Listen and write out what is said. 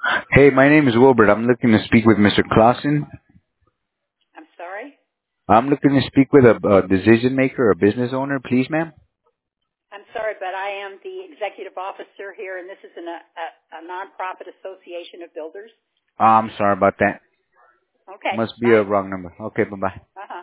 Hey, my name is Wilbert. I'm looking to speak with Mr. Clausen. I'm sorry? I'm looking to speak with a decision maker, a business owner, please, ma'am. I'm sorry, but I am the executive officer here, and this is a nonprofit association of builders. I'm sorry about that. Okay, Must be a bye. wrong number. Okay, bye-bye. Uh-huh.